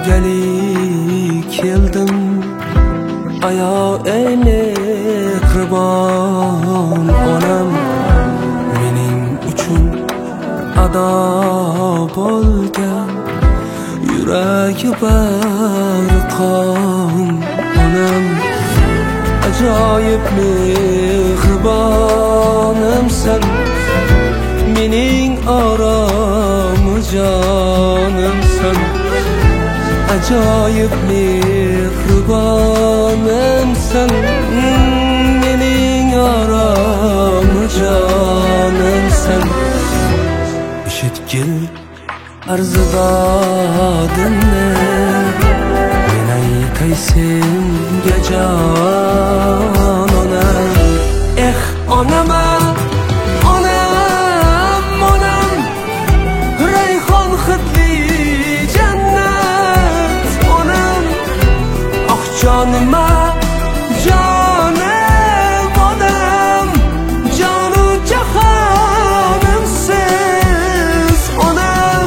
gali keldim aya eyle qurban onam mening uchun ado bo'lgan yuragi barqon onam ajoyib mehribonimsan mening oromi jonimsan ajoyib mehribonimsan mening oromi jonimsan eshitgil arzidodimni men aytay senga jon onam onama rayhon hidli jannat onam jonima jonim onam jonu jahonimsiz onam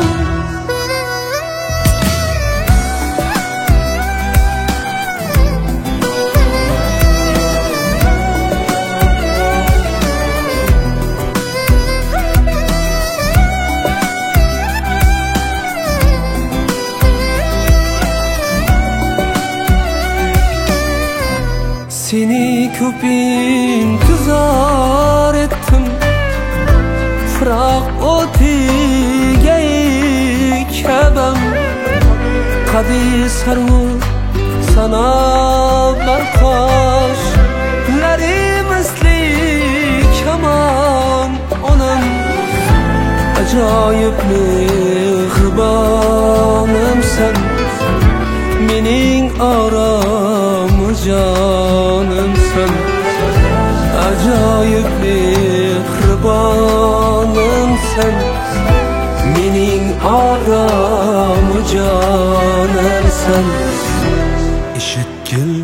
seni ko'p intizor etdim firoq o'tiga kabam qadi sarvu sana barqoshlari misli kamon onam ajoyib mehribonimsan mening oromi jonimsan ajoyib mehribonimsan mening oromi jonimsan eshitgil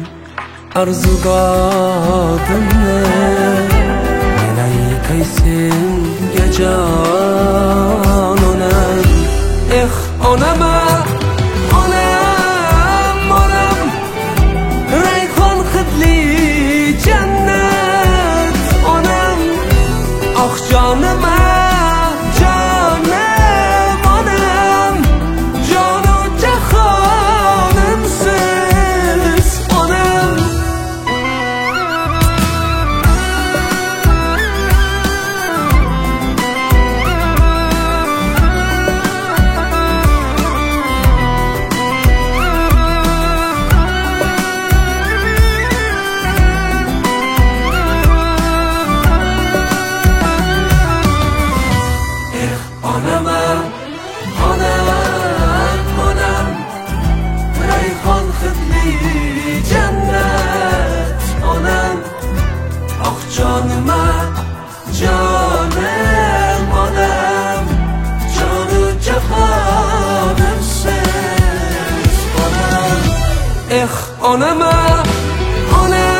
arzudodimni men aytay senga jon onam onama jonima jonim onam jonu jahonimsiz onam onam rayhon hidli jannat onam jonima jonim onam jonu jahonimsiz onam onama onam